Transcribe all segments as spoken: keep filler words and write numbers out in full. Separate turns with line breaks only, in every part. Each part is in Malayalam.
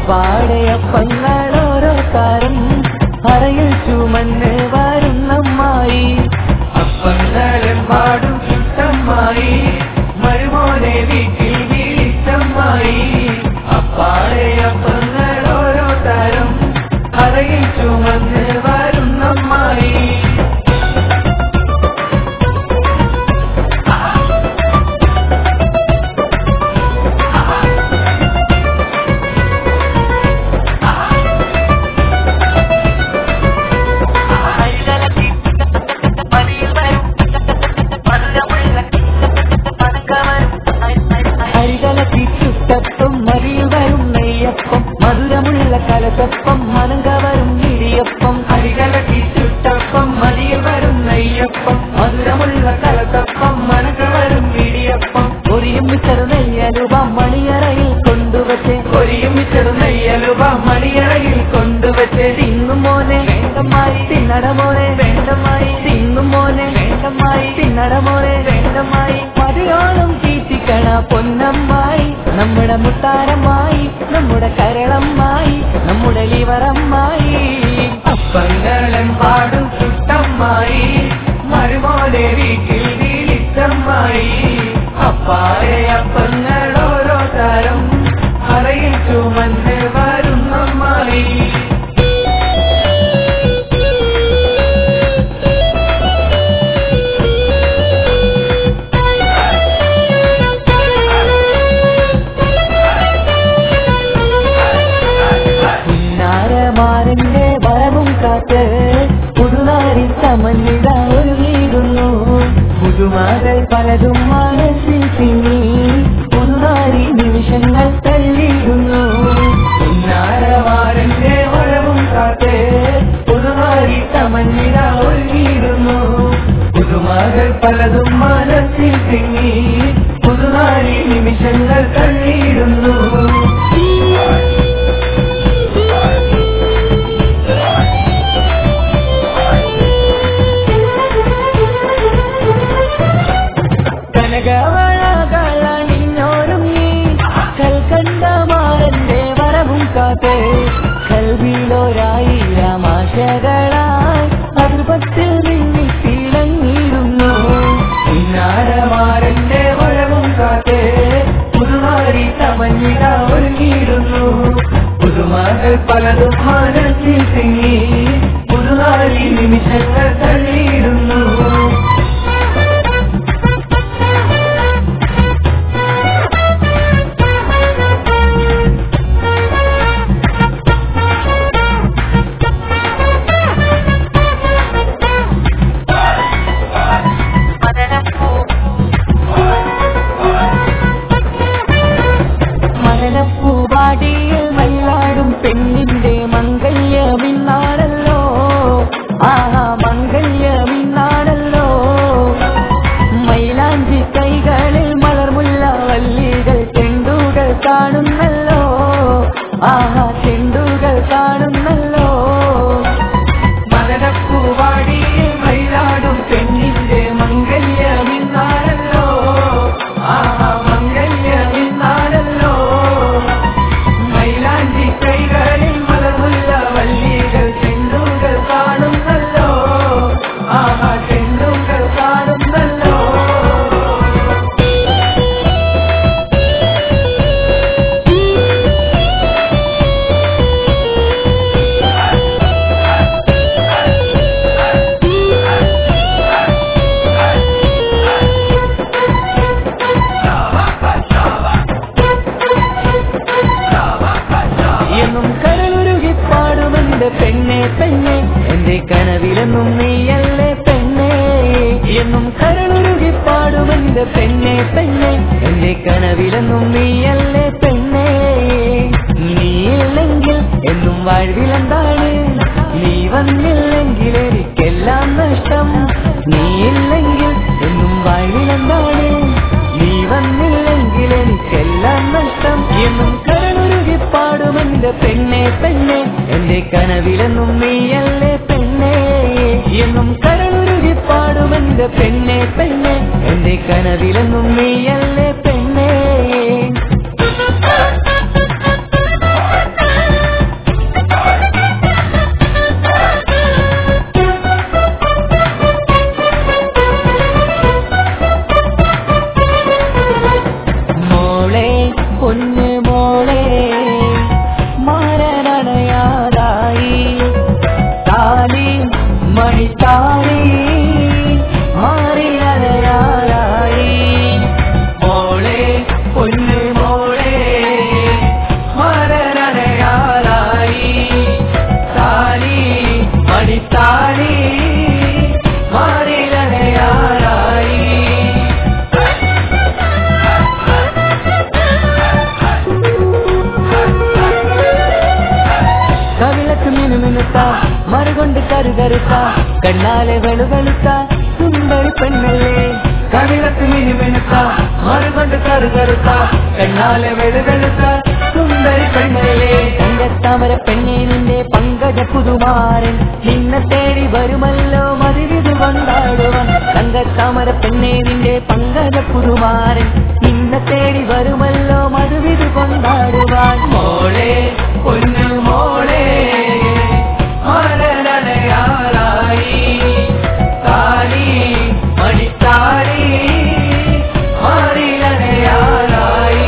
അപ്പാടയപ്പങ്ങളോരോ താരം അറയിൽ ചുമന്ന് വരുന്നമ്മായി
അപ്പങ്ങളെമ്പാടും ചുട്ടമ്മായി മരുമോനെ വീട്ടിൽ വിളിച്ചമ്മായി അപ്പാടയപ്പങ്ങളോരോ താരം അറയിൽ ചുമന്ന് വരുന്നമ്മായി
ചുട്ടപ്പം മറിയിൽ വരും നെയ്യപ്പം മധുരമുള്ള കലത്തപ്പം മനങ്കവരും ഇടിയപ്പം
അരികലക്കി ചുട്ടപ്പം മതിയിൽ വരും നെയ്യപ്പം മധുരമുള്ള കലത്തപ്പം മനങ്കവരും ഇടിയപ്പം
ഒരിയും ചെറു നെയ്യലുവ മണിയറയിൽ കൊണ്ടുവച്ച്
ഒരിയും ചെറു നെയ്യലുവ മണിയറയിൽ കൊണ്ടുവച്ച്
തിന്നും മോനെ വേണ്ടമായി തിന്നടമോനെ വേണ്ടമായി തിന്നും മോനെ വേണ്ടമായി തിന്നടമോനെ വേണ്ടമായി മതിയോളം തീറ്റിക്കണ പൊന്നമ്മായി നമ്മുടെ മുത്താരമായി നമ്മുടെ കരളമ്മായി നമ്മുടെ ലിവറമ്മായി
അപ്പങ്ങളെമ്പാടും ചുട്ടമ്മായി മരുമോനെ വീട്ടിൽ വിളിച്ചമ്മായി അപ്പാടെ അപ്പങ്ങളോരോ താരം അറയിൽ ചുമന്ന് വരുന്നമ്മായി
പുന്നാരമാരന്റെ വരവും കാത്ത് പുതുനാരി സമന്വിത ഒരുങ്ങിയിരുന്നു പുതുമാകൾ പലതും മനസ്സിൽ തിങ്ങി പുതുനാരി നിമിഷങ്ങൾ തള്ളിയിടുന്നു
പുന്നാരമാരന്റെ വരവും കാത്ത് പുതുനാരി സമന്വിത ഒരുങ്ങിയിരുന്നു പുതുമകൾ പലതും മനസ്സിൽ തിങ്ങി പുതുനാരി നിമിഷങ്ങൾ തള്ളിയിടുന്നു
കനകവളകളണിഞ്ഞോരുങ്ങി കൽക്കണ്ടമാരന്റെ വരവും കാത്ത് കൽവിയിലൊരായിരം ആശകളായി അതിർപത്തിൽ നിന്നി തിളങ്ങിയിരുന്നു
പുന്നാരമാരന്റെ വരവും കാത്ത് പുതുനാരി സമന്വിത ഒരുങ്ങിയിരുന്നു പുതുമകൾ പലതും മനസ്സിൽ തിങ്ങി പുതുനാരി നിമിഷങ്ങൾ തള്ളിയിടുന്നു
മലപ്പൂവാടിയിൽ മയിലാടും പെണ്ണിന്റെ മംഗല്യമിന്നാണല്ലോ ആഹാ മംഗല്യമിന്നാണല്ലോ മൈലാഞ്ചി കൈകളിൽ മലർമുല്ല വല്ലികൾ ചെണ്ടുകൾ കാണുന്നല്ലോ ആഹാ ചെണ്ടുകൾ കാണുന്നല്ലോ
മലപ്പൂവാടിയിൽ മയിലാടും പെണ്ണിന്റെ മംഗല്യമിന്നാണല്ലോ ആഹാ മംഗല്യമിന്നാണല്ലോ മൈലാഞ്ചി കൈകളിൽ മലമുള്ള വല്ലികൾ ചെണ്ടുകൾ കാണുന്നല്ലോ ആഹാ ചെണ്ടുകൾ കാണുന്നല്ലോ
എന്നും കരളുരുകി പാടുമെന്റെ പെണ്ണെ പെണ്ണെ എന്റെ കനവിലെന്നും നീയല്ലേ പെണ്ണെ എന്നും കരളുരുകി പാടുമെന്റെ പെണ്ണെ പെണ്ണെ എന്റെ കനവിലെന്നും നീയല്ലേ പെണ്ണെ നീയില്ലെങ്കിൽ എന്നും വാഴ്വിലെന്താണ് നീ വന്നില്ലെങ്കിൽ എനിക്കെല്ലാം നഷ്ടം നീയില്ലെങ്കിൽ എന്നും വാഴ്വിലെന്താണ് നീ വന്നില്ലെങ്കിൽ എനിക്കെല്ലാം നഷ്ടം എന്നും കരളുരുകി പാടുമെന്റെ പെണ്ണെ പെണ്ണെ എന്റെ കനവിലെന്നും നീയല്ലേ പെണ്ണെ എന്നും കരളുരുകി പാടുമെന്റെ പെണ്ണെ പെണ്ണെ എന്റെ കനവിലെന്നും നീയല്ലേ പെണ്ണെ മറുകൊണ്ട് കരുകരുത്ത കണ്ണാലെ വെളുവെളുത്ത സുന്ദരി പെണ്ണല്ലേ
കവിളത്ത് മിനുമിനുത്ത മറുകൊണ്ട് കറുകറുത്ത കണ്ണാലെ വെളുവെളുത്ത സുന്ദരി പെണ്ണല്ലേ
തങ്കത്താമര പെണ്ണേ നിന്റെ പങ്കജ പുതുമാരൻ നിന്നെ തേടി വരുമല്ലോ മതിരിത് കൊണ്ടാടുവാൻ തങ്കത്താമര പെണ്ണേ നിന്റെ പങ്കജ പുതുമാരൻ നിന്നെ തേടി വരുമല്ലോ മധുവിത് കൊണ്ടാടുവാൻ
മോളെ പൊന്നു മോളെ മരണയാറായി താലി മണിത്താലി മാറിലണയാറായി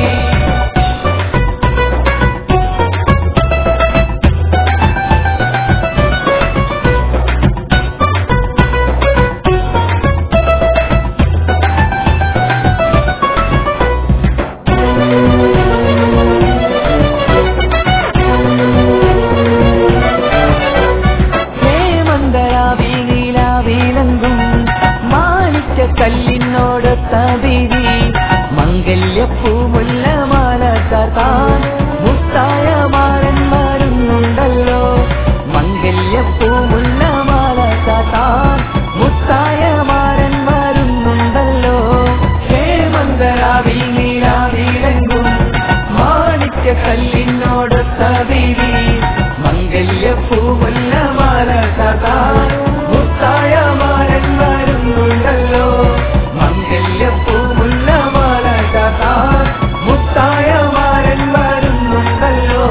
കല്ലിനോടൊത്ത ബീവി മംഗല്യപ്പൂമുല്ല മാല ചാർത്താൻ മുത്തായ മാരന്മാരുന്നുണ്ടല്ലോ മംഗല്യപ്പൂമുല്ല മാല ചാർത്താൻ മുത്തായ മാരന്മാരുന്നുണ്ടല്ലോ
ഹേമന്തരാവിൽ നീലാവിലെങ്കും മാണിക്യ കല്ലിനോടൊത്ത ബീവി മംഗല്യപ്പൂമുല്ല മാല ചാർത്താൻ മുത്തായ മാരന്മാരുന്നുണ്ടല്ലോ മംഗല്യപ്പൂമുല്ല മാല ചാർത്താൻ മുത്തായ മാരന്മാരുന്നുണ്ടല്ലോ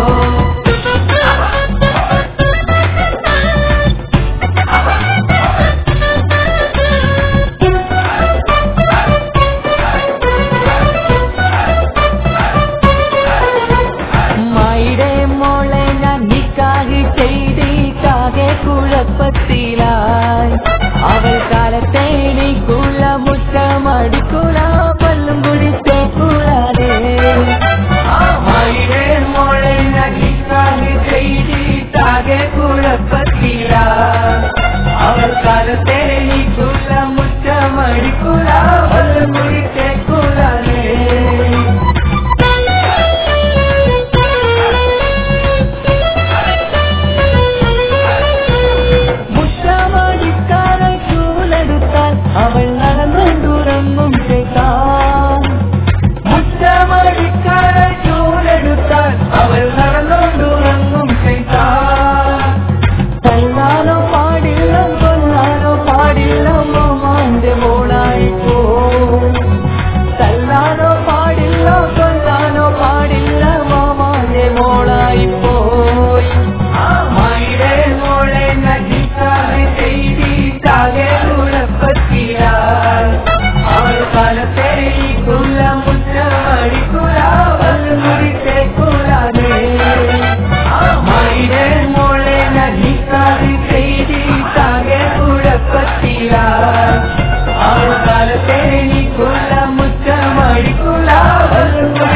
മായിടെ മോളെ ഞാൻ നിക്കാഹ് ചെയ്തിട്ടാകെ കുഴപ്പത്തിലായി അവൾ കാലത്തെ നീക്കുള്ള മുറ്റമടിക്കുല പല്ലും കുടിച്ചേക്കൂടാതെ
മായിടെ മോളെ ഞാൻ നിക്കാഹ് ചെയ്തിട്ടാകെ കുഴപ്പത്തിലായി അവൾ കാലത്തെ നീക്കുള്ള മുറ്റമടിക്കുല പല്ലും കുടിച്ചേക്കൂടാതെ
അവൾ നടന്നുറങ്ങും ചെയ്താൻ
മുറ്റമടിക്കാര ചൂലെടുത്താൽ അവൾ നടന്നുറങ്ങും ചെയ്താൻ
തല്ലാനോ പാടില്ല കൊല്ലാനോ പാടില്ല മോമാന്റെ മോളായി പോ തല്ലാനോ പാടില്ല കൊല്ലാനോ പാടില്ല മോമാന്റെ മോളായി പോയി
മായിടെ മോളെ നജിക്കാതെ ചെയ്തിട്ടാകെ കുഴപ്പത്തിലായി അവൾ കാലത്തെ കുല്ല മുറ്റമടിക്കുല വല്ലുമുടിച്ചേക്കൂലാതെ മായിടെ മോളെ നജിക്കാതെ ചെയ്തിട്ടാകെ കുഴപ്പത്തിലായി അവൾ കാലത്തെ കുല്ല മുറ്റമടിക്കുല വല്ലുമുടി